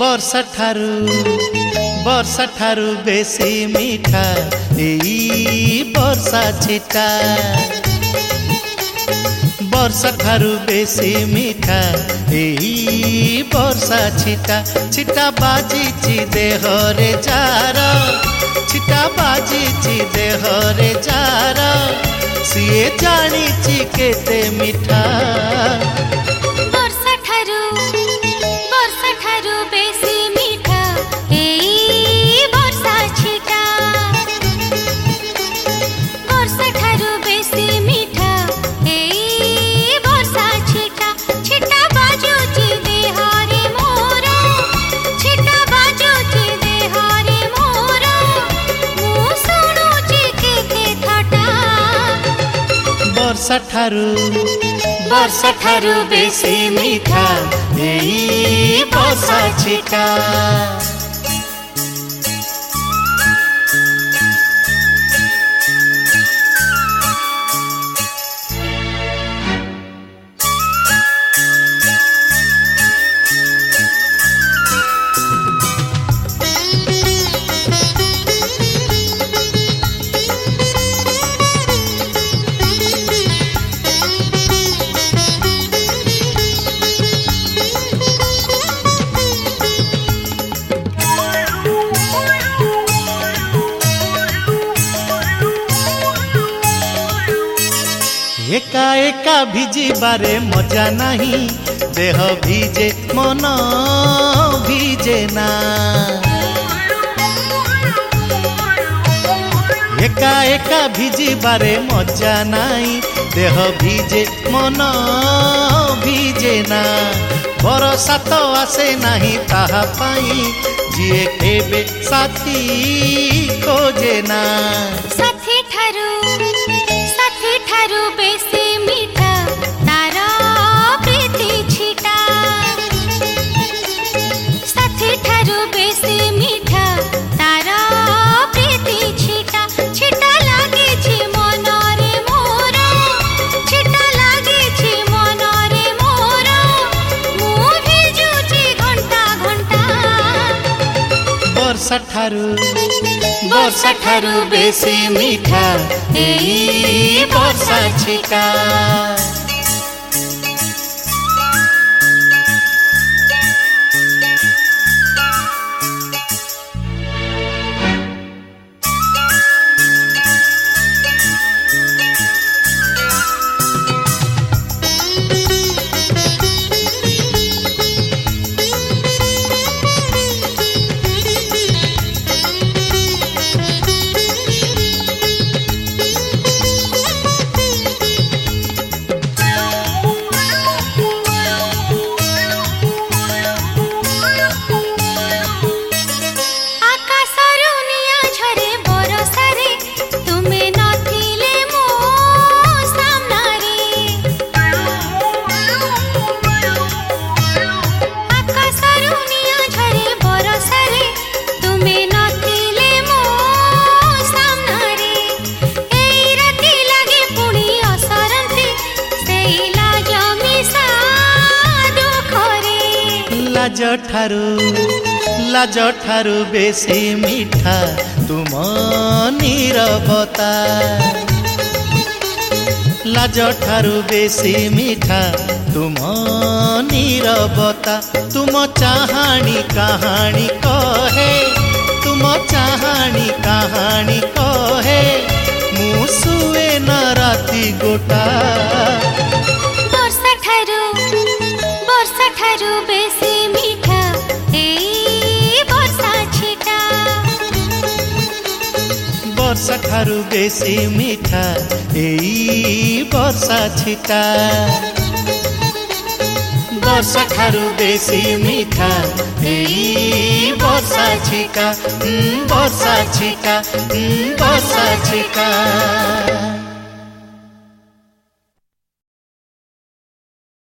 ବର୍ଷା ଠାରୁ ବେଶୀ ମିଠା ଏଇ ବର୍ଷା ଛିଟା। ବର୍ଷା ଠାରୁ ବେଶୀ ମିଠା ଏଇ ବର୍ଷା ଛିଟା। ଛିଟା ବାଜିଛି ଦେହରେ ଜାର, ଛିଟା ବାଜିଛି ଦେହରେ ଜାର, ସିଏ ଜାଣିଛି କେତେ ମିଠା। ବର୍ଷା ଠାରୁ ବେଶୀ ମିଠା ଏଇ ବର୍ଷା ଛିଟା। ବର୍ଷା ଠାରୁ ବେଶୀ ମିଠା ଏଇ ବର୍ଷା ଛିଟା। ଛିଟା ବାଜୁଛି ଦେହରେ ମୋର, ଛିଟା ବାଜୁଛି ଦେହରେ ମୋର, ମୁଁ ଶୁଣୁଛି କେତେ ଥଟ୍ଟା। ବର୍ଷା ଠାରୁ ବେଶୀ ମିଠା ଏଇ ବର୍ଷା ଛିଟା। एका एका भिजिबारे मजा नहीं, देह भिजे मन भिजे ना। एका एका भिजिबारे मजा नहीं, देह भिजे मन भिजे ना। बरसा तो आसे नहीं ताहा पाई, जिए केबे साथी खोजे ना। साथी ठारू बेसी मिठा तारा प्रीति छिटा। साथी ठारू बेसी मिठा तारा प्रीति छिटा। छिटा लागिछि मनरे मोर, छिटा लागिछि मनरे मोर, मु भिजुछि घंटा घंटा। वर्षा ठारू बेसी मिठा एई वर्षा छिटा। लाज ठारू बेसी मिठा तुम नीरवता। लाज ठारू बेसी मिठा तुम नीरवता। तुम चाहाणी कहानी कहे, तुम चाहाणी कहानी कहे, मु सुए न राति गोटा। वर्षा ठारू बेसी मिठा एई वर्षा छिटा। वर्षा ठारू बेसी मिठा एई वर्षा छिटा। वर्षा ठारू बेसी मिठा एई वर्षा छिटा। वर्षा छिटा, वर्षा छिटा।